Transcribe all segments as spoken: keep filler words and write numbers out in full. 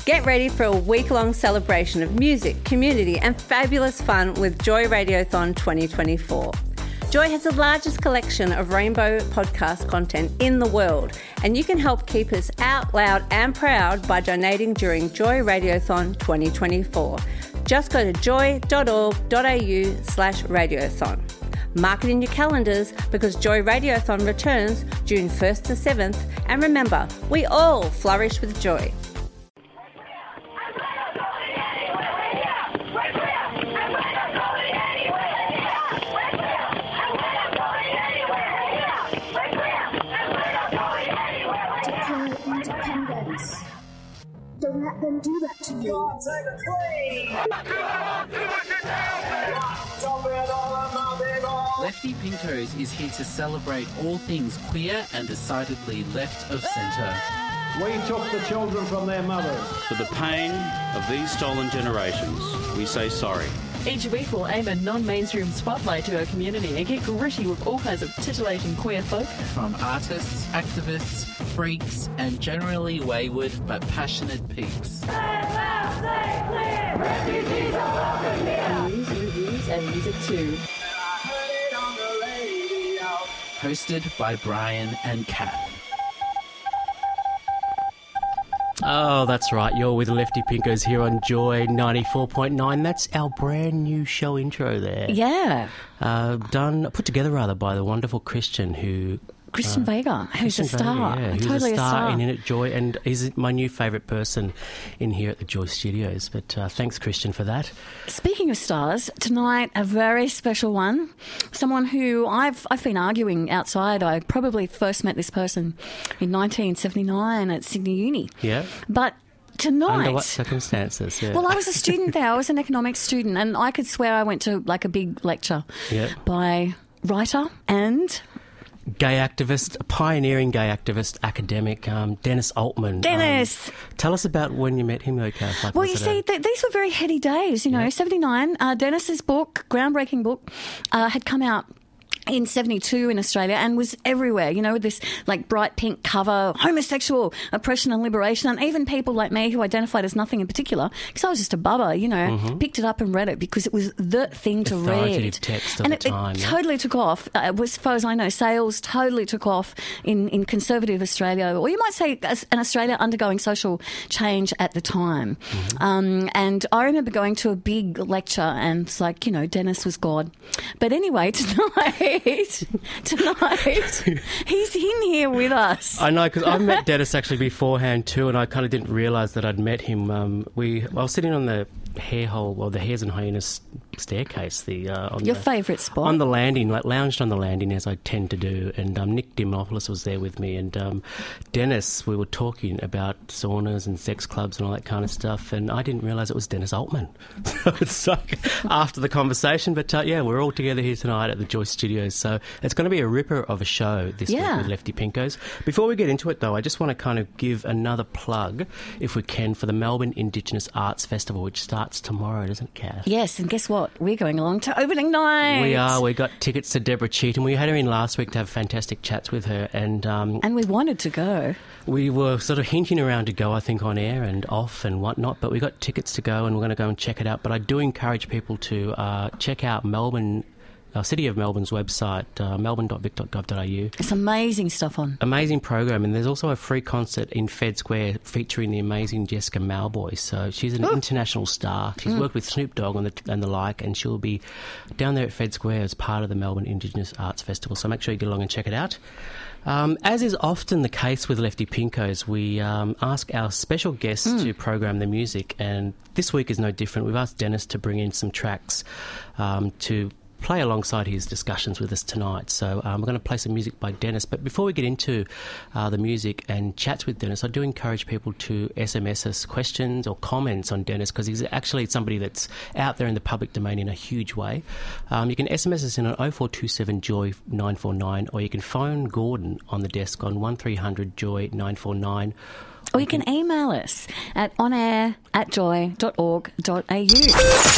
Get ready for a week-long celebration of music, community and fabulous fun with Joy Radiothon twenty twenty-four. Joy has the largest collection of rainbow podcast content in the world, and you can help keep us out loud and proud by donating during Joy Radiothon twenty twenty-four. Just go to joy.org.au slash radiothon. Mark it in your calendars because Joy Radiothon returns June first to seventh, and remember, we all flourish with joy. Don't let them do that to you. Lefty Pintos is here to celebrate all things queer and decidedly left of centre. We took the children from their mothers. For the pain of these stolen generations, we say sorry. Each week we'll aim a non-mainstream spotlight to our community and get gritty with all kinds of titillating queer folk. From artists, activists, freaks, and generally wayward but passionate peeps. Say loud, say clear, refugees are welcome here. News, reviews, and music too. Hosted by Brian and Kath. Oh, that's right. You're with Lefty Pinkos here on Joy ninety-four point nine. That's our brand new show intro there. Yeah. Uh, done, put together rather by the wonderful Christian who... Christian uh, Vega, who's Christian a star. Vega, yeah, who's totally a star, a star. in In It Joy, and he's my new favourite person in here at the Joy Studios. But uh, thanks, Christian, for that. Speaking of stars, tonight a very special one. Someone who I've I've been arguing outside. I probably first met this person in nineteen seventy-nine at Sydney Uni. Yeah. But tonight... Under what circumstances? Yeah. Well, I was a student there. I was an economics student, and I could swear I went to like a big lecture yeah. by writer and... gay activist, a pioneering gay activist, academic, um, Dennis Altman. Dennis! Um, tell us about when you met him, though, Kath. Like, well, you see, th- these were very heady days, you know. Yeah. seventy-nine, uh, Dennis's book, groundbreaking book, uh, had come out in seventy-two in Australia and was everywhere, you know, with this like bright pink cover, homosexual oppression and liberation, and even people like me who identified as nothing in particular, because I was just a bubba, you know, mm-hmm. picked it up and read it because it was the thing to read. Authoritative text of and the it, time. it yeah. totally took off. Uh, as far as I know, sales totally took off in, in conservative Australia, or you might say an Australia undergoing social change at the time. Mm-hmm. Um, and I remember going to a big lecture and it's like, you know, Dennis was God. But anyway, tonight... Tonight, he's in here with us. I know, because I met Dennis actually beforehand too, and I kind of didn't realise that I'd met him. Um, we, I was sitting on the hair hole, well, the Hares and Hyenas staircase. The uh, on Your the, favourite spot? On the landing, like lounged on the landing as I tend to do, and um, Nick Dimopoulos was there with me, and um, Dennis, we were talking about saunas and sex clubs and all that kind of stuff, and I didn't realise it was Dennis Altman. So it's like after the conversation, but uh, yeah, we're all together here tonight at the Joy Studios, so it's going to be a ripper of a show this yeah. week with Lefty Pinkos. Before we get into it, though, I just want to kind of give another plug, if we can, for the Melbourne Indigenous Arts Festival, which starts tomorrow, doesn't it, Kath? Yes, and guess what? We're going along to opening night. We are. We got tickets to Deborah Cheetham. We had her in last week to have fantastic chats with her, and um, and we wanted to go. We were sort of hinting around to go, I think, on air and off and whatnot, but we got tickets to go, and we're going to go and check it out. But I do encourage people to uh, check out Melbourne. Uh, City of Melbourne's website, uh, melbourne dot vic dot gov dot a u. It's amazing stuff on. Amazing program, and there's also a free concert in Fed Square featuring the amazing Jessica Malboy. So she's an Ooh. international star. She's mm. worked with Snoop Dogg and the, and the like, and she'll be down there at Fed Square as part of the Melbourne Indigenous Arts Festival. So make sure you get along and check it out. Um, as is often the case with Lefty Pinkos, we um, ask our special guests mm. to program the music, and this week is no different. We've asked Dennis to bring in some tracks um, to play alongside his discussions with us tonight. So um, we're going to play some music by Dennis. But before we get into uh, the music and chats with Dennis, I do encourage people to S M S us questions or comments on Dennis, because he's actually somebody that's out there in the public domain in a huge way. Um, you can S M S us in on oh four two seven joy nine four nine, or you can phone Gordon on the desk on one three hundred joy nine four nine. Or you can email us at onair at joy dot org dot a u.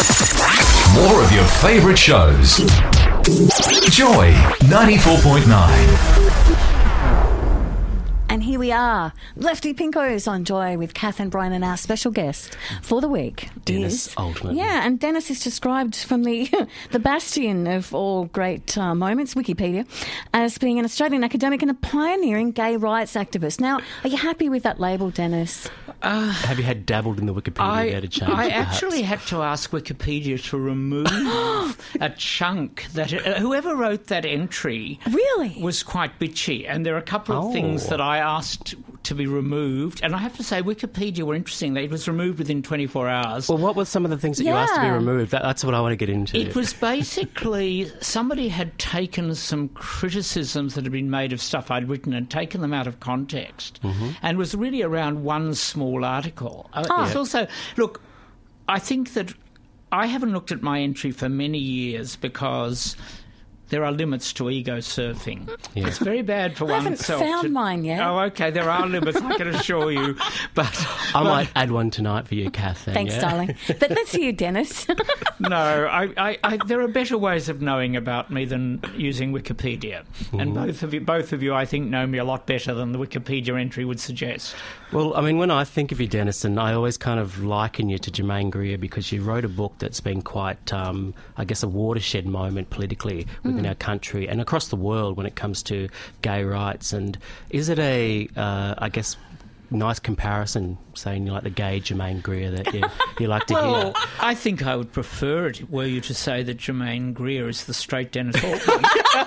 More of your favourite shows. Joy ninety-four point nine. And here we are, Lefty Pinkos on Joy with Kath and Brian, and our special guest for the week Dennis is Altman. Yeah, and Dennis is described from the the bastion of all great uh, moments, Wikipedia, as being an Australian academic and a pioneering gay rights activist. Now, are you happy with that label, Dennis? Uh, Have you had dabbled in the Wikipedia I, there to change I it, perhaps? actually had to ask Wikipedia to remove a chunk that uh, whoever wrote that entry really was quite bitchy, and there are a couple of Oh. things that I asked to be removed, and I have to say Wikipedia were interesting. It was removed within twenty-four hours. Well, what were some of the things that you asked to be Yeah. removed? That, that's what I want to get into. It was basically somebody had taken some criticisms that had been made of stuff I'd written and taken them out of context, Mm-hmm. and was really around one small article. Uh, Oh. It's also, look, I think that I haven't looked at my entry for many years because there are limits to ego surfing. Yeah. It's very bad for I haven't oneself. found to, mine yet. Oh, okay, there are limits, I can assure you. But I but- might add one tonight for you, Kath. Then, Thanks, yeah? darling. But let's hear you, Dennis. No, I, I, I, there are better ways of knowing about me than using Wikipedia. And both of you, both of you, I think, know me a lot better than the Wikipedia entry would suggest. Well, I mean, when I think of you, Dennison, I always kind of liken you to Germaine Greer because you wrote a book that's been quite, um, I guess, a watershed moment politically within our country and across the world when it comes to gay rights. And is it a, uh, I guess, nice comparison, saying you like the gay Germaine Greer that you, you like to Well, hear? I think I would prefer it were you to say that Germaine Greer is the straight Dennis Altman.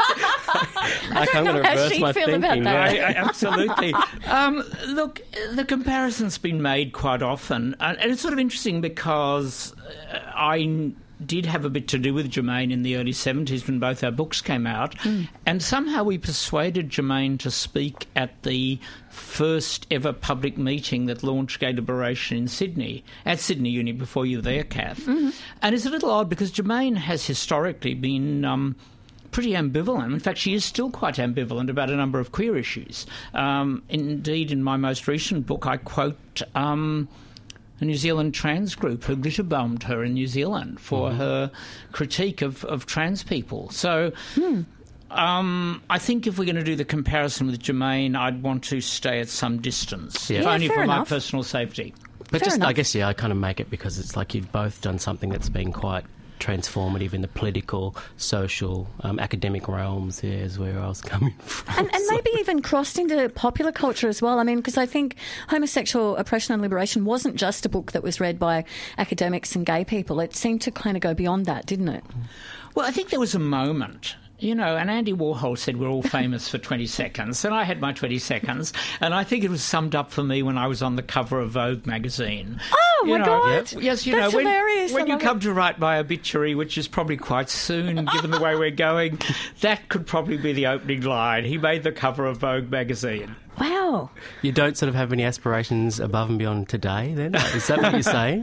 I don't know how she'd feel about that. I, I, absolutely. Um, look, the comparison's been made quite often, and, and it's sort of interesting because uh, I did have a bit to do with Germaine in the early seventies when both our books came out, mm. and somehow we persuaded Germaine to speak at the first ever public meeting that launched gay liberation in Sydney, at Sydney Uni, before you were there, Kath. Mm-hmm. And it's a little odd because Germaine has historically been Um, pretty ambivalent. In fact, she is still quite ambivalent about a number of queer issues. Um, indeed, in my most recent book, I quote um, a New Zealand trans group who glitterbombed her in New Zealand for mm-hmm. her critique of, of trans people. So hmm. um, I think if we're going to do the comparison with Germaine, I'd want to stay at some distance, Yeah. if Yeah, only fair for enough. my personal safety. But Fair just, enough. I guess, yeah, I kind of make it because it's like you've both done something that's been quite transformative in the political, social, um, academic realms. Yeah, is where I was coming from. And, and maybe even crossed into popular culture as well. I mean, because I think Homosexual Oppression and Liberation wasn't just a book that was read by academics and gay people. It seemed to kind of go beyond that, didn't it? Well, I think there was a moment, you know, and Andy Warhol said we're all famous for twenty seconds, and I had my twenty seconds, and I think it was summed up for me when I was on the cover of Vogue magazine. Oh, You my know, God. Yes, you That's know, when, hilarious. when I you love come it. to write my obituary, which is probably quite soon, given the way we're going, that could probably be the opening line. He made the cover of Vogue magazine. Wow. You don't sort of have any aspirations above and beyond today, then? Is that what you're saying?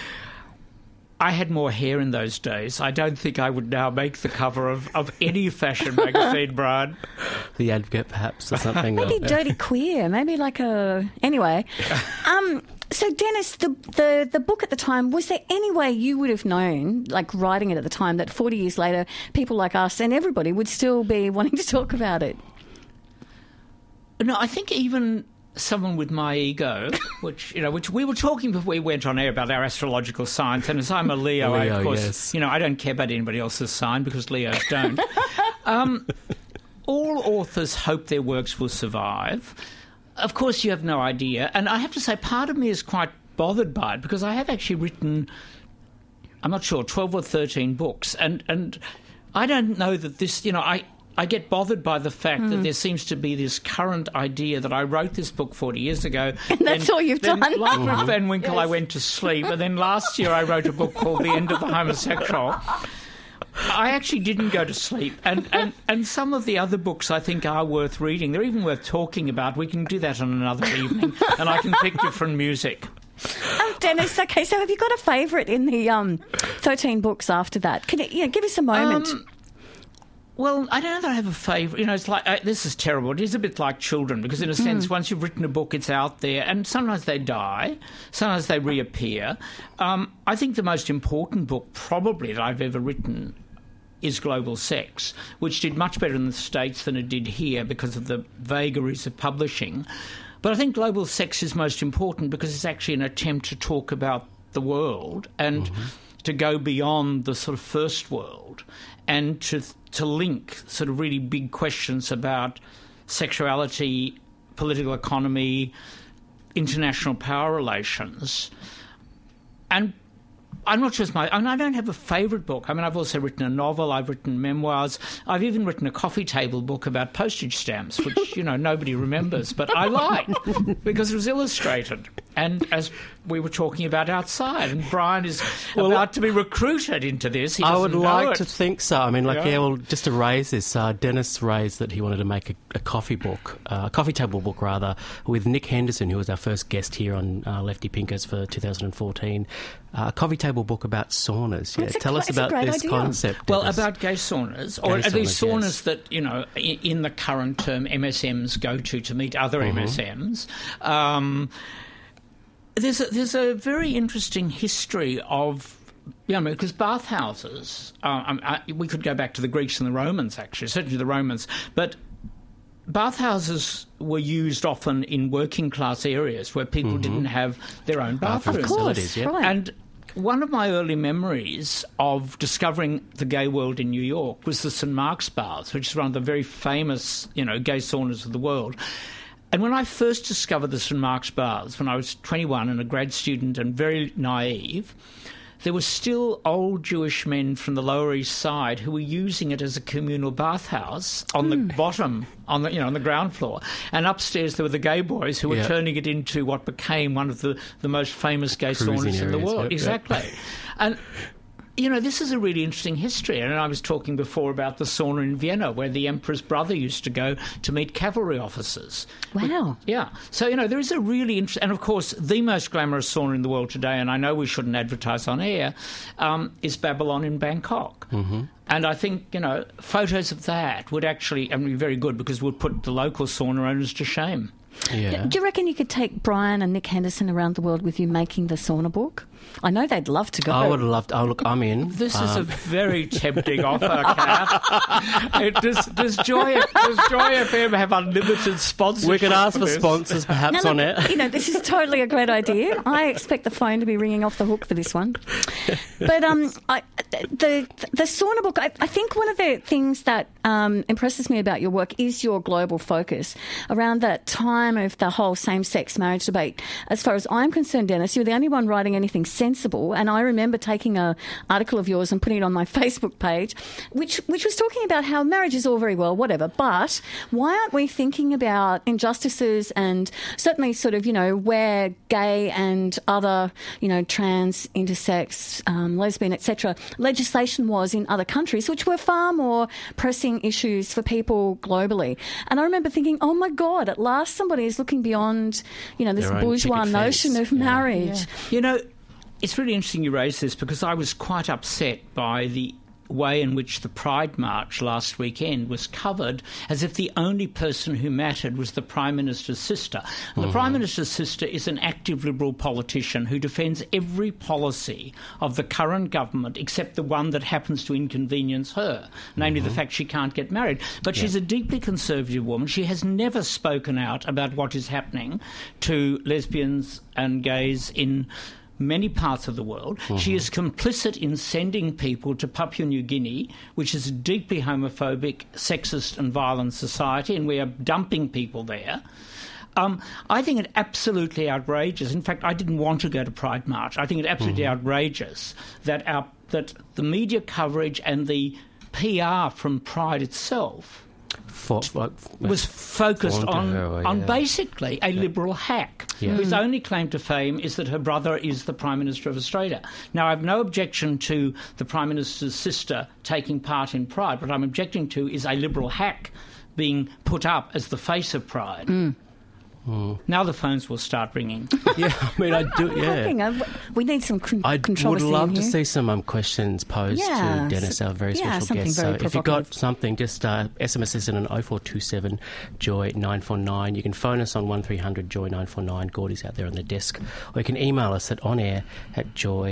I had more hair in those days. I don't think I would now make the cover of, of any fashion magazine, Brian. The Advocate, perhaps, or something? Maybe or, Dirty Queer. Maybe like a... Anyway. Um, so, Dennis, the, the, the book at the time, was there any way you would have known, like writing it at the time, that forty years later, people like us and everybody would still be wanting to talk about it? No, I think even someone with my ego, which, you know, which we were talking before we went on air about our astrological signs, and as I'm a Leo, I, Leo, of course, yes. you know, I don't care about anybody else's sign because Leos don't. um, all authors hope their works will survive. Of course, you have no idea. And I have to say, part of me is quite bothered by it because I have actually written, I'm not sure, twelve or thirteen books. And, and I don't know that this, you know, I... I get bothered by the fact mm. that there seems to be this current idea that I wrote this book forty years ago. And that's then, all you've then, done. Like with Van Winkle, yes. I went to sleep. And then last year I wrote a book called The End of the Homosexual. I actually didn't go to sleep. And, and, and some of the other books I think are worth reading. They're even worth talking about. We can do that on another evening. And I can pick different music. Oh, Dennis, okay, so have you got a favourite in the um, thirteen books after that? Can you, you know, give us a moment? Um, Well, I don't know that I have a favourite. You know, it's like, uh, this is terrible. It is a bit like children because, in a sense, mm. once you've written a book, it's out there. And sometimes they die. Sometimes they reappear. Um, I think the most important book probably that I've ever written is Global Sex, which did much better in the States than it did here because of the vagaries of publishing. But I think Global Sex is most important because it's actually an attempt to talk about the world and mm-hmm. to go beyond the sort of first world and to to link sort of really big questions about sexuality, political economy, international power relations. And I'm not sure it's my... I mean, I don't have a favourite book. I mean, I've also written a novel, I've written memoirs, I've even written a coffee table book about postage stamps, which, you know, nobody remembers, but I like because it was illustrated. And as we were talking about outside, and Brian is well, about to be recruited into this. He I would like it. to think so. I mean, like, yeah, yeah well, just to raise this, uh, Dennis raised that he wanted to make a, a coffee book, uh, a coffee table book, rather, with Nick Henderson, who was our first guest here on uh, Lefty Pinkers for two thousand fourteen. Uh, a coffee table book about saunas. Yeah, a, tell us about this idea. concept. Well, Dennis. about gay saunas, or gay at least saunas, saunas yes. that, you know, in, in the current term M S Ms go to to meet other mm-hmm. M S Ms. Um, there's a, there's a very interesting history of, you know, because bathhouses, uh, I, we could go back to the Greeks and the Romans, actually, certainly the Romans, but bathhouses were used often in working class areas where people mm-hmm. didn't have their own bathrooms. Of course, yeah. right. And one of my early memories of discovering the gay world in New York was the Saint Mark's Baths, which is one of the very famous, you know, gay saunas of the world. And when I first discovered the Saint Mark's Baths, when I was twenty-one and a grad student and very naive, there were still old Jewish men from the Lower East Side who were using it as a communal bathhouse on mm. the bottom, on the you know on the ground floor, and upstairs there were the gay boys who were yeah. turning it into what became one of the, the most famous gay Cruising saunas in the areas, world. yep, exactly, yep. and. You know, this is a really interesting history. And I was talking before about the sauna in Vienna, where the emperor's brother used to go to meet cavalry officers. Wow. But, yeah. So, you know, there is a really interesting... And, of course, the most glamorous sauna in the world today, and I know we shouldn't advertise on air, um, is Babylon in Bangkok. Mm-hmm. And I think, you know, photos of that would actually I mean, be very good because it would put the local sauna owners to shame. Yeah. Do you reckon you could take Brian and Nick Henderson around the world with you making the sauna book? I know they'd love to go. I would have loved... Oh, look, I'm in. This um, is a very tempting offer, Kath. It, does, does, Joy, does Joy F M have unlimited sponsorship? We could ask for this? sponsors, perhaps, now, on look, it. You know, this is totally a great idea. I expect the phone to be ringing off the hook for this one. But um, I, the the sauna book, I, I think one of the things that um, impresses me about your work is your global focus around that time of the whole same-sex marriage debate. As far as I'm concerned, Dennis, you're the only one writing anything sensible, and I remember taking an article of yours and putting it on my Facebook page, which which was talking about how marriage is all very well, whatever, but why aren't we thinking about injustices and certainly sort of, you know, where gay and other, you know, trans, intersex, um, lesbian, et cetera, legislation was in other countries, which were far more pressing issues for people globally. And I remember thinking, oh my God, at last somebody is looking beyond, you know, this Their own bourgeois picket notion fence. of Yeah. marriage. Yeah. You know, it's really interesting you raise this because I was quite upset by the way in which the Pride March last weekend was covered as if the only person who mattered was the Prime Minister's sister. And mm-hmm. the Prime Minister's sister is an active Liberal politician who defends every policy of the current government except the one that happens to inconvenience her, namely mm-hmm. the fact she can't get married. But yeah. she's a deeply conservative woman. She has never spoken out about what is happening to lesbians and gays in many parts of the world. Mm-hmm. She is complicit in sending people to Papua New Guinea, which is a deeply homophobic, sexist and violent society, and we are dumping people there. Um, I think it absolutely outrageous. In fact, I didn't want to go to Pride March. I think it absolutely mm-hmm. outrageous that our that the media coverage and the P R from Pride itself For, like, was focused on, her, yeah. on basically a yeah. Liberal hack yeah. whose only claim to fame is that her brother is the Prime Minister of Australia. Now, I have no objection to the Prime Minister's sister taking part in Pride. What I'm objecting to is a Liberal hack being put up as the face of Pride. Mm. Mm. Now the phones will start ringing. Yeah, I mean, I do, yeah. We need some con- I controversy. would love in to here. see some um, questions posed yeah, to Dennis, our very yeah, special guest. Very so if you've got something, just uh, S M S us in an oh four two seven joy nine four nine. You can phone us on one three hundred joy nine four nine. Gordy's out there on the desk. Or you can email us at onair at joy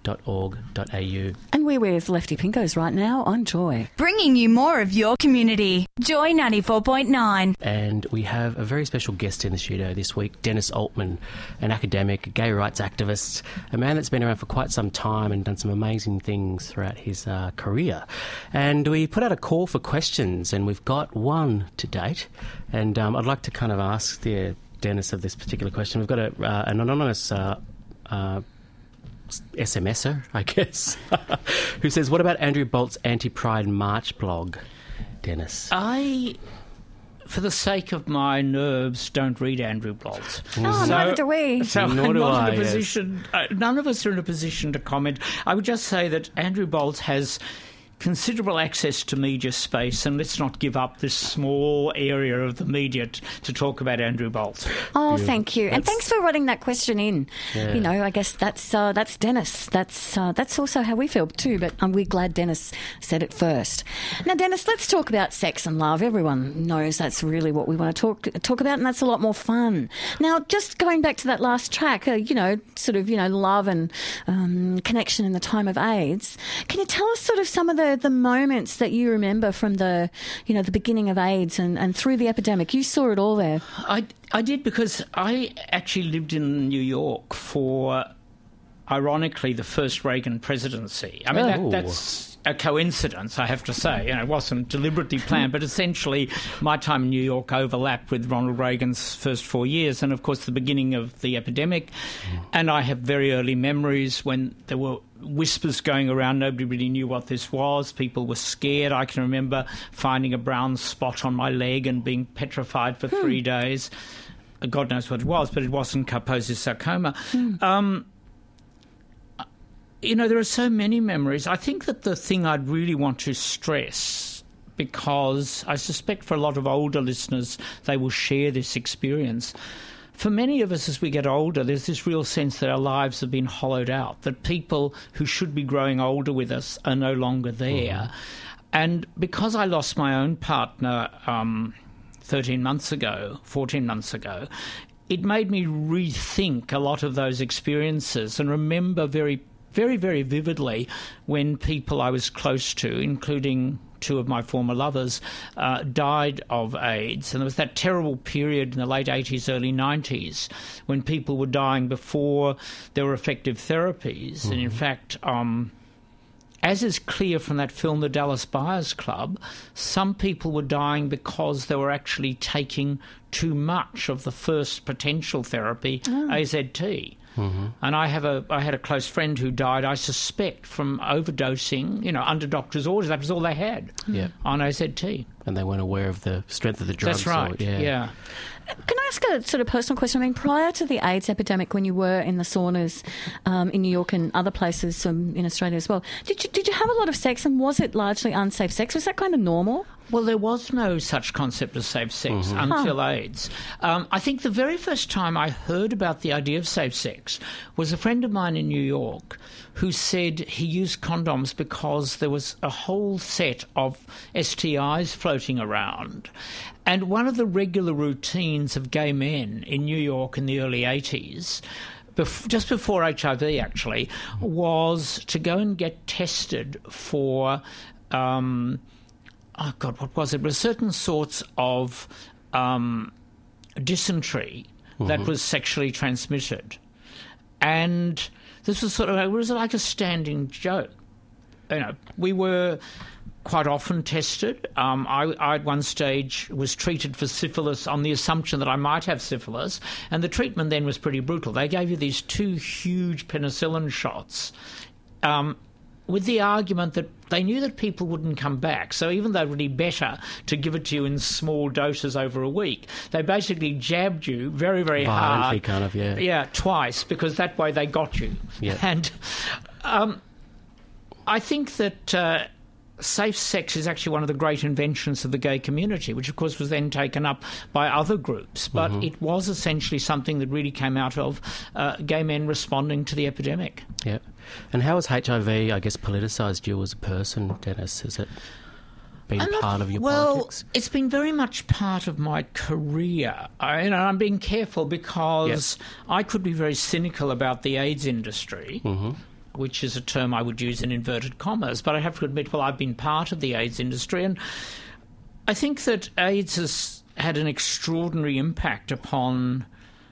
dot org dot a u. And we're with Lefty Pinkos right now on Joy. Bringing you more of your community. Joy ninety-four point nine. And we have a very special guest in the studio this week, Dennis Altman, an academic, a gay rights activist, a man that's been around for quite some time and done some amazing things throughout his uh, career. And we put out a call for questions, and we've got one to date. And um, I'd like to kind of ask the Dennis of this particular question. We've got a, uh, an anonymous uh, uh, SMSer, I guess, who says, what about Andrew Bolt's Anti-Pride March blog, Dennis? I, for the sake of my nerves, don't read Andrew Bolt. Oh, so, neither do we. So Nor I'm do not I, in a position, yes. uh, none of us are in a position to comment. I would just say that Andrew Bolt has considerable access to media space, and let's not give up this small area of the media t- to talk about Andrew Bolt. Oh, yeah. Thank you, that's... and thanks for writing that question in. Yeah. You know, I guess that's uh, that's Dennis. That's uh, that's also how we feel too. But um, we're glad Dennis said it first. Now, Dennis, let's talk about sex and love. Everyone knows that's really what we want to talk talk about, and that's a lot more fun. Now, just going back to that last track, uh, you know, sort of, you know, love and um, connection in the time of AIDS. Can you tell us sort of some of the the moments that you remember from the, you know, the beginning of AIDS and, and through the epidemic? You saw it all there. I, I did, because I actually lived in New York for, ironically, the first Reagan presidency. I mean, oh. that, that's a coincidence, I have to say. You know, it wasn't deliberately planned, but essentially my time in New York overlapped with Ronald Reagan's first four years and, of course, the beginning of the epidemic. Mm. And I have very early memories when there were whispers going around. Nobody really knew what this was. People were scared. I can remember finding a brown spot on my leg and being petrified for hmm. three days. God knows what it was, but it wasn't Kaposi's sarcoma. Hmm. Um, you know, there are so many memories. I think that the thing I'd really want to stress, because I suspect for a lot of older listeners, they will share this experience. For many of us as we get older, there's this real sense that our lives have been hollowed out, that people who should be growing older with us are no longer there. Mm-hmm. And because I lost my own partner um, thirteen months ago, fourteen months ago, it made me rethink a lot of those experiences and remember very, very, very vividly when people I was close to, including two of my former lovers, uh, died of AIDS. And there was that terrible period in the late eighties, early nineties, when people were dying before there were effective therapies. Mm-hmm. And in fact, um, as is clear from that film, The Dallas Buyers Club, some people were dying because they were actually taking too much of the first potential therapy, oh. A Z T. Mm-hmm. And I have a I had a close friend who died, I suspect, from overdosing, you know, under doctor's orders. That was all they had yeah. on A Z T. And they weren't aware of the strength of the drugs. That's right, or, yeah. yeah. Can I ask a sort of personal question? I mean, prior to the AIDS epidemic, when you were in the saunas um, in New York and other places um, in Australia as well, did you did you have a lot of sex, and was it largely unsafe sex? Was that kind of normal? Well, there was no such concept of safe sex mm-hmm. until huh. AIDS. Um, I think the very first time I heard about the idea of safe sex was a friend of mine in New York who said he used condoms because there was a whole set of S T Is floating around. And one of the regular routines of gay men in New York in the early eighties, bef- just before H I V actually, was to go and get tested for... Um, oh, God, what was it? It was certain sorts of um, dysentery mm-hmm. that was sexually transmitted. And this was sort of, it was like a standing joke. You know, we were quite often tested. Um, I, I, at one stage, was treated for syphilis on the assumption that I might have syphilis, and the treatment then was pretty brutal. They gave you these two huge penicillin shots, um, with the argument that they knew that people wouldn't come back. So even though it would be better to give it to you in small doses over a week, they basically jabbed you very, very Violently hard. kind of, yeah. Yeah, twice, because that way they got you. Yeah. And um, I think that uh, safe sex is actually one of the great inventions of the gay community, which of course was then taken up by other groups. But mm-hmm. it was essentially something that really came out of uh, gay men responding to the epidemic. Yeah. And how has H I V, I guess, politicised you as a person, Dennis? Has it been not, part of your well, politics? Well, it's been very much part of my career. I, you know, I'm being careful because yep. I could be very cynical about the AIDS industry. Mm-hmm. which is a term I would use in inverted commas, but I have to admit, well, I've been part of the AIDS industry, and I think that AIDS has had an extraordinary impact upon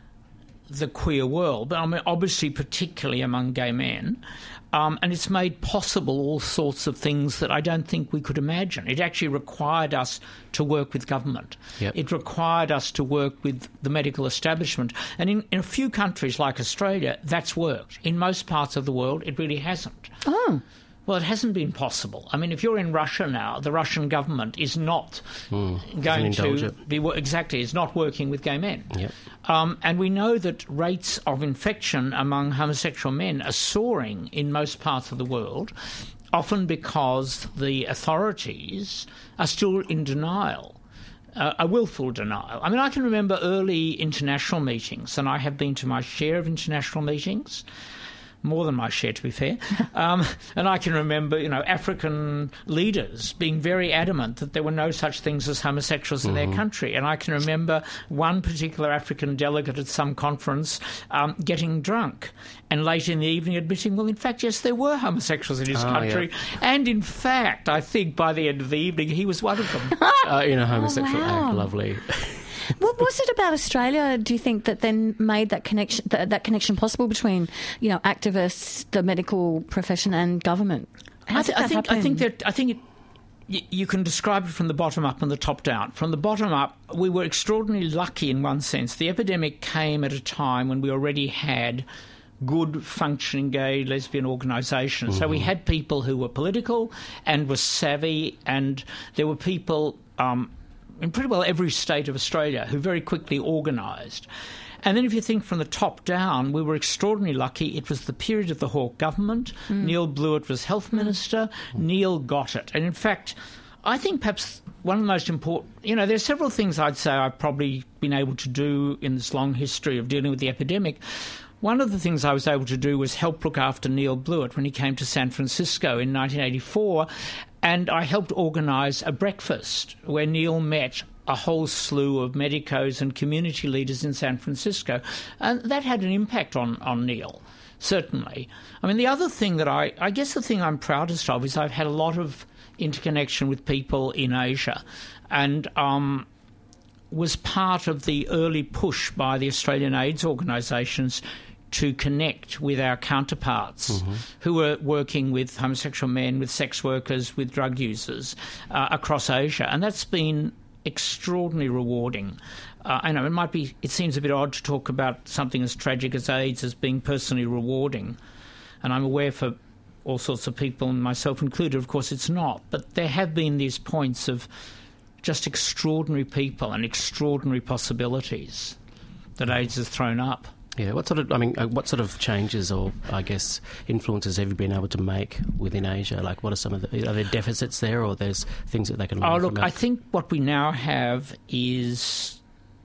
the queer world, but I mean, obviously particularly among gay men. Um, and it's made possible all sorts of things that I don't think we could imagine. It actually required us to work with government. Yep. It required us to work with the medical establishment. And in, in a few countries like Australia, that's worked. In most parts of the world, it really hasn't. Oh. Well, it hasn't been possible. I mean, if you're in Russia now, the Russian government is not mm, going to it. be exactly is not working with gay men. Yep. Um, and we know that rates of infection among homosexual men are soaring in most parts of the world, often because the authorities are still in denial. Uh, a willful denial. I mean, I can remember early international meetings, and I have been to my share of international meetings. More than my share, to be fair. Um, and I can remember, you know, African leaders being very adamant that there were no such things as homosexuals in Mm-hmm. their country. And I can remember one particular African delegate at some conference um, getting drunk and late in the evening admitting, well, in fact, yes, there were homosexuals in his Oh, country. yeah. And in fact, I think by the end of the evening, he was one of them. uh, in a homosexual Oh, wow. act, lovely. What was it about Australia, do you think, that then made that connection that, that connection possible between, you know, activists, the medical profession, and government? How I, did th- that I think happen? I think that I think it, y- you can describe it from the bottom up and the top down. From the bottom up, we were extraordinarily lucky in one sense. The epidemic came at a time when we already had good functioning gay lesbian organisations. Mm-hmm. So we had people who were political and were savvy, and there were people um, in pretty well every state of Australia who very quickly organised. And then if you think from the top down, we were extraordinarily lucky. It was the period of the Hawke government. Mm. Neil Blewett was health minister. Mm. Neil got it. And in fact, I think perhaps one of the most important, you know, there's several things I'd say I've probably been able to do in this long history of dealing with the epidemic. One of the things I was able to do was help look after Neil Blewett when he came to San Francisco in nineteen eighty-four, and I helped organise a breakfast where Neil met a whole slew of medicos and community leaders in San Francisco, and that had an impact on, on Neil, certainly. I mean, the other thing that I, I guess the thing I'm proudest of is I've had a lot of interconnection with people in Asia, and um, was part of the early push by the Australian AIDS organisations to connect with our counterparts mm-hmm. who were working with homosexual men, with sex workers, with drug users uh, across Asia. And that's been extraordinarily rewarding. Uh, I know it might be, it seems a bit odd to talk about something as tragic as AIDS as being personally rewarding. And I'm aware for all sorts of people, and myself included, of course it's not. But there have been these points of just extraordinary people and extraordinary possibilities that AIDS has thrown up. Yeah, what sort of, I mean, what sort of changes or, I guess, influences have you been able to make within Asia? Like, what are some of the, are there deficits there, or there's things that they can learn Oh, from look, that? I think what we now have is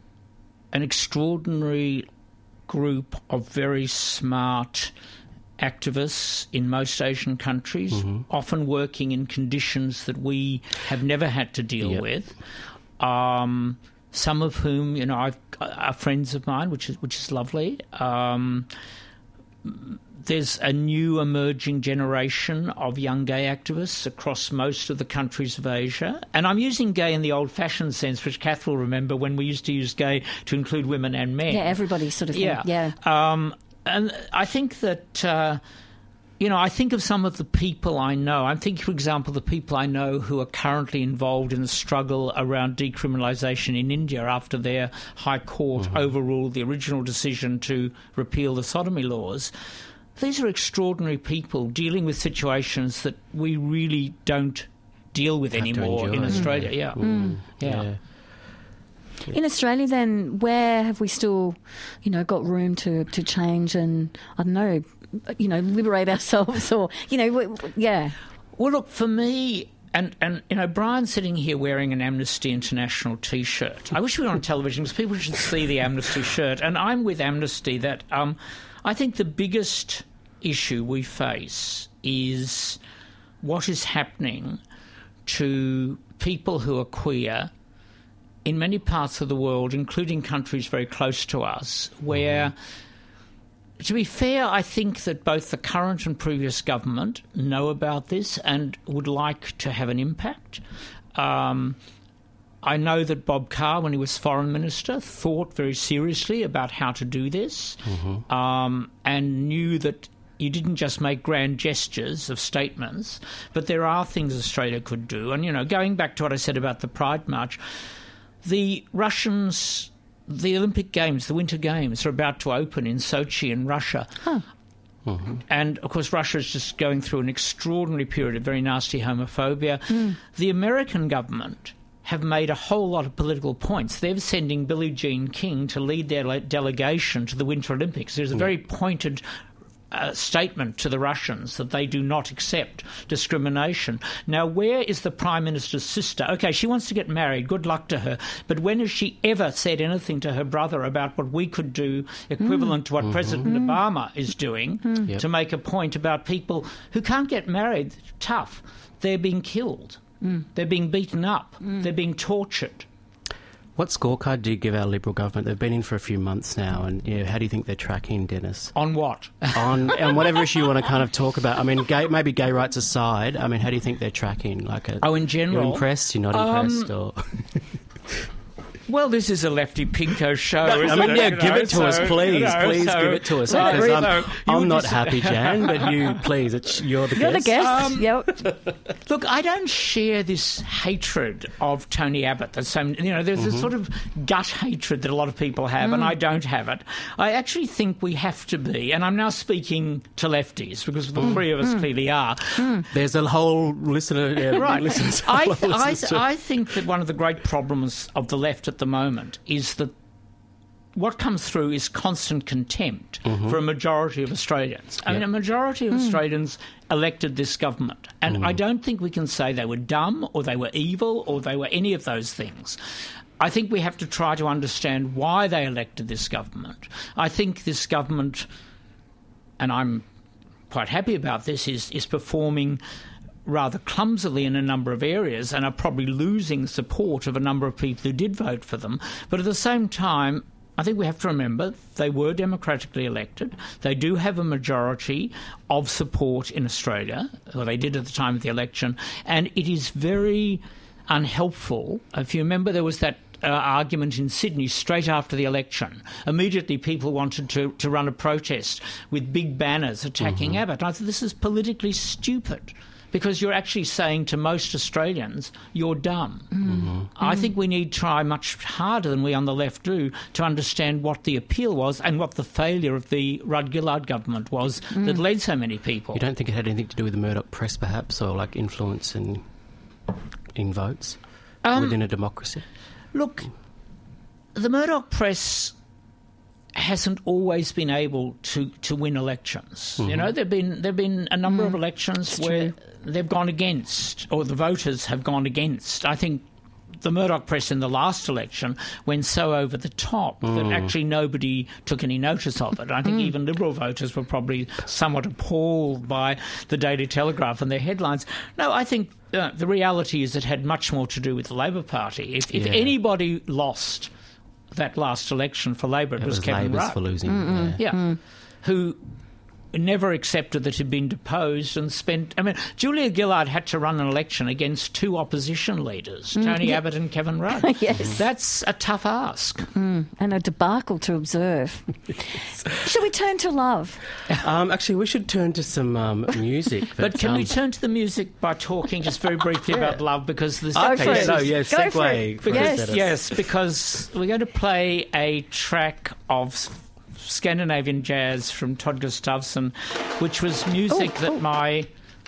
an extraordinary group of very smart activists in most Asian countries, mm-hmm. often working in conditions that we have never had to deal yep. with. Um, some of whom, you know, I've, are friends of mine, which is which is lovely. Um, there's a new emerging generation of young gay activists across most of the countries of Asia. And I'm using gay in the old-fashioned sense, which Kath will remember when we used to use gay to include women and men. Yeah, everybody sort of thing. Yeah. yeah. Um, and I think that, uh, you know, I think of some of the people I know. I'm thinking, for example, the people I know who are currently involved in the struggle around decriminalisation in India after their High Court mm-hmm. overruled the original decision to repeal the sodomy laws. These are extraordinary people dealing with situations that we really don't deal with Have anymore in Australia. Mm. Yeah. Mm. yeah. yeah. In Australia, then, where have we still, you know, got room to, to change and, I don't know, you know, liberate ourselves or, you know, w- w- yeah. Well, look, for me, and, and you know, Brian's sitting here wearing an Amnesty International T-shirt. I wish we were on television because people should see the Amnesty shirt. And I'm with Amnesty that um, I think the biggest issue we face is what is happening to people who are queer in many parts of the world, including countries very close to us, where to be fair, I think that both the current and previous government know about this and would like to have an impact. Um, I know that Bob Carr, when he was Foreign Minister, thought very seriously about how to do this, mm-hmm. um, and knew that you didn't just make grand gestures of statements, but there are things Australia could do. And, you know, going back to what I said about the Pride March, the Russians... The Olympic Games, the Winter Games, are about to open in Sochi in Russia. Huh. Mm-hmm. And, of course, Russia is just going through an extraordinary period of very nasty homophobia. Mm. The American government have made a whole lot of political points. They're sending Billie Jean King to lead their le- delegation to the Winter Olympics. There's a very pointed uh, statement to the Russians that they do not accept discrimination. Now, where is the Prime Minister's sister? OK, she wants to get married. Good luck to her. But when has she ever said anything to her brother about what we could do equivalent mm. to what mm-hmm. President mm. Obama is doing mm. yep. to make a point about people who can't get married? Tough. They're being killed. Mm. They're being beaten up. Mm. They're being tortured. What scorecard do you give our Liberal government? They've been in for a few months now, and you know, how do you think they're tracking, Dennis? On what? On and whatever issue you want to kind of talk about. I mean, gay, maybe gay rights aside. I mean, how do you think they're tracking? Like, a, oh, in general, you're impressed? You're not um, impressed, or? Well, this is a Lefty Pinko show. No, isn't I mean, it? yeah, You give know, it to so, us, please. you know, please so, give it to us. Well, Because I'm, so I'm not just, happy, Jan, but you, please, it's, you're the you're guest. You're the guest, um, yep. Look, I don't share this hatred of Tony Abbott. There's some, you know, there's mm-hmm. this sort of gut hatred that a lot of people have, mm. and I don't have it. I actually think we have to be, and I'm now speaking to lefties, because the mm. three of us mm. clearly are. Mm. There's a whole listener... Yeah, right. Listeners, I, th- I, th- I think that one of the great problems of the left at the moment is that what comes through is constant contempt mm-hmm. for a majority of Australians. I yep. mean, a majority of mm. Australians elected this government, and mm. I don't think we can say they were dumb or they were evil or they were any of those things. I think we have to try to understand why they elected this government. I think this government, and I'm quite happy about this, is, is performing rather clumsily in a number of areas and are probably losing support of a number of people who did vote for them. But at the same time, I think we have to remember they were democratically elected. They do have a majority of support in Australia, or they did at the time of the election, and it is very unhelpful. If you remember, there was that uh, argument in Sydney straight after the election. Immediately people wanted to, to run a protest with big banners attacking mm-hmm. Abbott. I thought this is politically stupid, because you're actually saying to most Australians, you're dumb. Mm-hmm. I think we need to try much harder than we on the left do to understand what the appeal was and what the failure of the Rudd-Gillard government was mm. that led so many people. You don't think it had anything to do with the Murdoch press, perhaps, or like influence in, in votes um, within a democracy? Look, the Murdoch press hasn't always been able to, to win elections. Mm-hmm. You know, there've been there've been a number mm. of elections That's where true. they've gone against, or the voters have gone against. I think the Murdoch press in the last election went so over the top mm. that actually nobody took any notice of it. I think mm. even Liberal voters were probably somewhat appalled by the Daily Telegraph and their headlines. No, I think uh, the reality is it had much more to do with the Labor Party. If, if yeah. anybody lost that last election for Labor, it, it was, was Kevin Labor's Rudd. for losing. Mm-mm. Yeah, yeah. Mm. who never accepted that he'd been deposed and spent... I mean, Julia Gillard had to run an election against two opposition leaders, mm, Tony yeah. Abbott and Kevin Rudd. Yes. That's a tough ask. Mm, and a debacle to observe. Shall we turn to love? Um, actually, we should turn to some um, music. But, but can um, we turn to the music by talking just very briefly yeah. about love? Because there's... Okay, because, no, yeah, segue. Because, yes, because we're going to play a track of Scandinavian jazz from Todd Gustafsson, which was music oh, that oh. my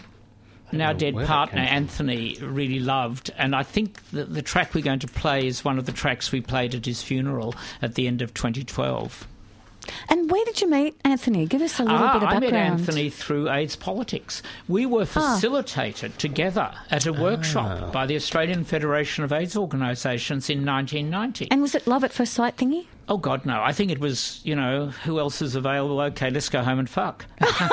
now dead partner Anthony really loved, and I think that the track we're going to play is one of the tracks we played at his funeral at the end of twenty twelve. And where did you meet Anthony? Give us a little ah, bit of background. I met Anthony through AIDS Politics. We were facilitated ah. together at a workshop ah. by the Australian Federation of AIDS Organisations in nineteen ninety. And was it love at first sight thingy? Oh, God, no. I think it was, you know, who else is available? OK, let's go home and fuck.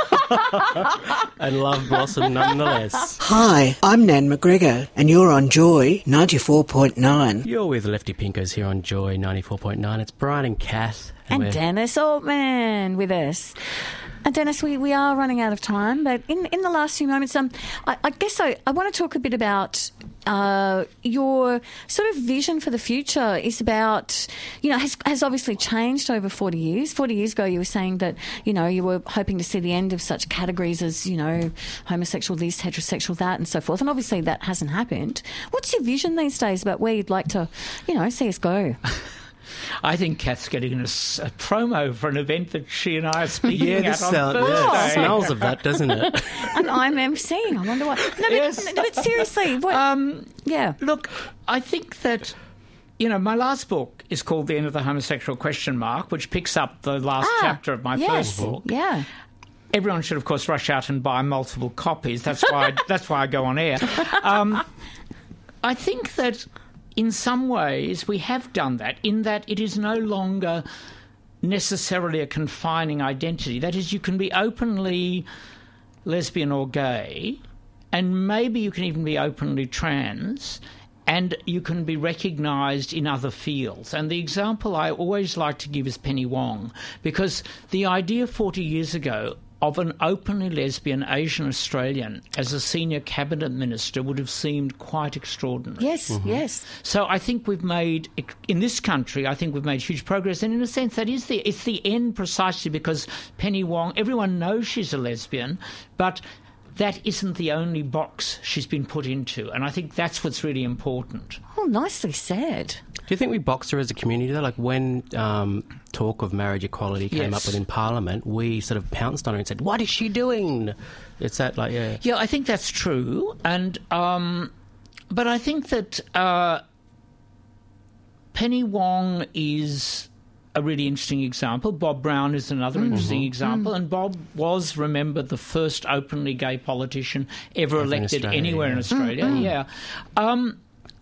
And love blossomed nonetheless. Hi, I'm Nan McGregor, and you're on Joy ninety-four point nine. You're with Lefty Pinkers here on Joy ninety-four point nine. It's Brian and Kath. And, and Dennis Altman with us. And Dennis, we, we are running out of time, but in, in the last few moments, um, I, I guess I, I want to talk a bit about uh, your sort of vision for the future. Is about, you know, has, has obviously changed over forty years. forty years ago, you were saying that, you know, you were hoping to see the end of such categories as, you know, homosexual this, heterosexual that, and so forth. And obviously that hasn't happened. What's your vision these days about where you'd like to, you know, see us go? I think Kath's getting a, a promo for an event that she and I are speaking yeah, at on sound, Thursday. Yeah, it smells of that, doesn't it? And I'm emceeing. I wonder why. No, but, yes. no, but seriously, what? Um, yeah. Look, I think that, you know, my last book is called The End of the Homosexual Question Mark, which picks up the last ah, chapter of my yes. first book. Yeah. Everyone should, of course, rush out and buy multiple copies. That's why. I, that's why I go on air. Um, I think that, in some ways, we have done that, in that it is no longer necessarily a confining identity. That is, you can be openly lesbian or gay, and maybe you can even be openly trans, and you can be recognised in other fields. And the example I always like to give is Penny Wong, because the idea forty years ago of an openly lesbian Asian Australian as a senior cabinet minister would have seemed quite extraordinary. Yes, mm-hmm. yes. So I think we've made, in this country, I think we've made huge progress. And in a sense, that is the, it's the end precisely because Penny Wong, everyone knows she's a lesbian, but that isn't the only box she's been put into. And I think that's what's really important. Oh, nicely said. Do you think we boxed her as a community, though? Like when um, talk of marriage equality came yes. up within Parliament, we sort of pounced on her and said, what is she doing? It's that, like, yeah. Yeah, I think that's true. And, um, but I think that uh, Penny Wong is a really interesting example. Bob Brown is another mm-hmm. interesting example. Mm. And Bob was, remember, the first openly gay politician ever Ever elected in anywhere yeah. in Australia. Mm-hmm. Yeah. Um,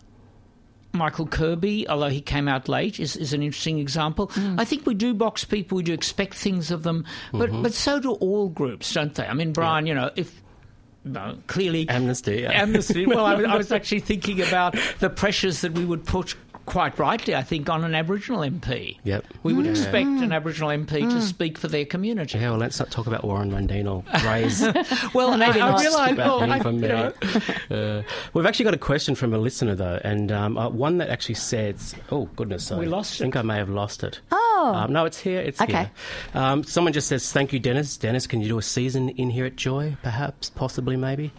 Michael Kirby, although he came out late, is, is an interesting example. Mm. I think we do box people, we do expect things of them, but mm-hmm. but so do all groups, don't they? I mean, Brian, yeah. you know, if... No, clearly... Amnesty. Yeah. Amnesty. Well, I was, I was actually thinking about the pressures that we would put, quite rightly, I think, on an Aboriginal M P. Yep. We would yeah. expect an Aboriginal M P mm. to speak for their community. Yeah, well, let's not talk about Warren Mundine or Ray's. Well, maybe I, not I realise... about Well, him from you know. uh, We've actually got a question from a listener, though, and um, uh, one that actually says... Oh, goodness. We I lost think it. I may have lost it. Oh. Um, no, it's here. It's okay. here. Um, someone just says, thank you, Dennis. Dennis, can you do a season in here at Joy, perhaps, possibly, maybe?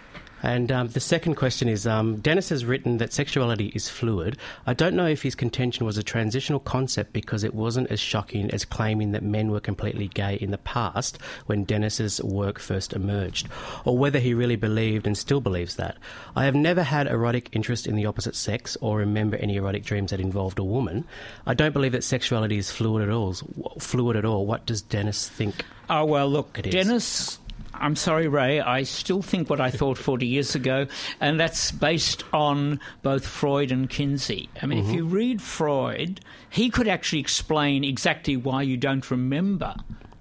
And um, the second question is, um, Dennis has written that sexuality is fluid. I don't know if his contention was a transitional concept because it wasn't as shocking as claiming that men were completely gay in the past when Dennis's work first emerged, or whether he really believed and still believes that. I have never had erotic interest in the opposite sex or remember any erotic dreams that involved a woman. I don't believe that sexuality is fluid at all. Fluid at all. What does Dennis think? Oh, well, look, it is? Dennis... I'm sorry, Ray, I still think what I thought forty years ago, and that's based on both Freud and Kinsey. I mean, mm-hmm. if you read Freud, he could actually explain exactly why you don't remember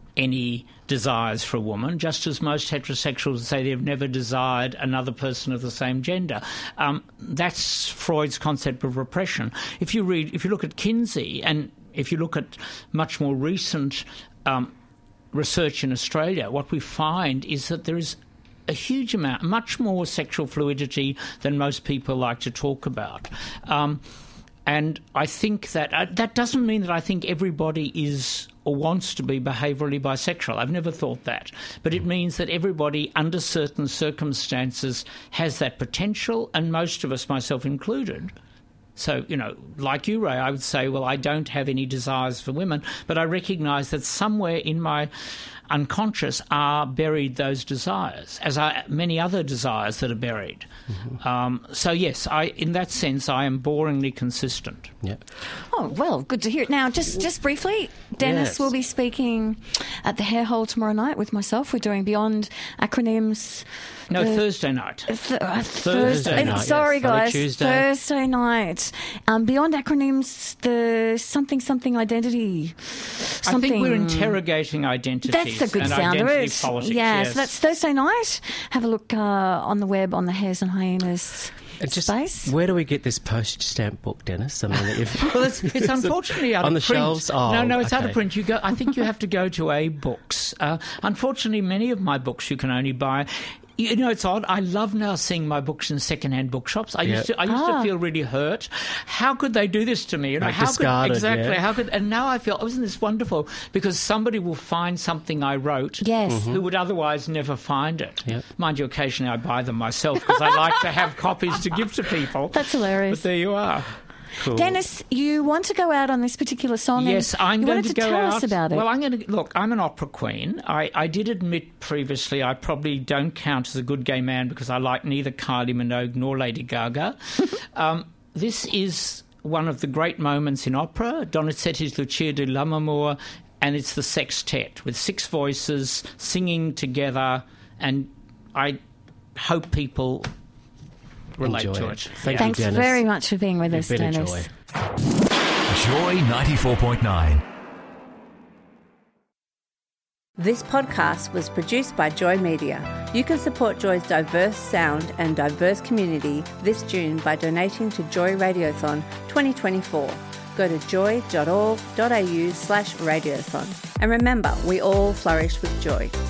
any desires for a woman, just as most heterosexuals say they've never desired another person of the same gender. Um, that's Freud's concept of repression. If you read, if you look at Kinsey, and if you look at much more recent um research in Australia, what we find is that there is a huge amount, much more sexual fluidity than most people like to talk about. Um, and I think that uh, that doesn't mean that I think everybody is or wants to be behaviourally bisexual. I've never thought that. But it means that everybody, under certain circumstances, has that potential, and most of us, myself included. So, you know, like you, Ray, I would say, well, I don't have any desires for women, but I recognise that somewhere in my unconscious are buried those desires, as are many other desires that are buried. Mm-hmm. Um, so, yes, I, in that sense, I am boringly consistent. Yeah. Oh, well, good to hear it. Now, just, just briefly, Dennis Yes. will be speaking at the Hair Hole tomorrow night with myself. We're doing Beyond Acronyms. No, the- Thursday night. Th- uh, Thursday Thursday night, Sorry, yes. Friday, guys. Tuesday. Thursday night. Um, Beyond Acronyms, the something something identity. I Something. think we're interrogating identities. That's a good and sound of identity it. politics, yeah, yes. so that's Thursday night. Have a look uh, on the web on the Hares and Hyenas And just, space. where do we get this postage stamp book, Dennis? I mean, if, Well, it's, it's unfortunately out on of the print. shelves. Oh, no, no, it's out of okay. print. You go. I think you have to go to A Books. Uh, unfortunately, many of my books you can only buy. You know, it's odd. I love now seeing my books in second-hand bookshops. I Yeah. used to, I used Ah. to feel really hurt. How could they do this to me? You know, Like how discarded, could exactly? yeah. How could? And now I feel, oh, isn't this wonderful? Because somebody will find something I wrote, Yes. Mm-hmm. who would otherwise never find it. Yep. Mind you, occasionally I buy them myself because I like to have copies to give to people. That's hilarious. But there you are. Cool. Dennis, you want to go out on this particular song? Yes, and I'm you going wanted to to go tell out. us about it. Well, I'm going to look. I'm an opera queen. I, I did admit previously I probably don't count as a good gay man because I like neither Kylie Minogue nor Lady Gaga. um, this is one of the great moments in opera. Donizetti's Lucia di Lammermoor, and it's the sextet with six voices singing together, and I hope people relate Enjoy to it. it. Thank Thanks you, Dennis. very much for being with You've us, been a Dennis. joy. Joy ninety-four point nine. This podcast was produced by Joy Media. You can support Joy's diverse sound and diverse community this June by donating to Joy Radiothon twenty twenty-four. Go to joy dot org dot a u slash radiothon. And remember, we all flourish with joy.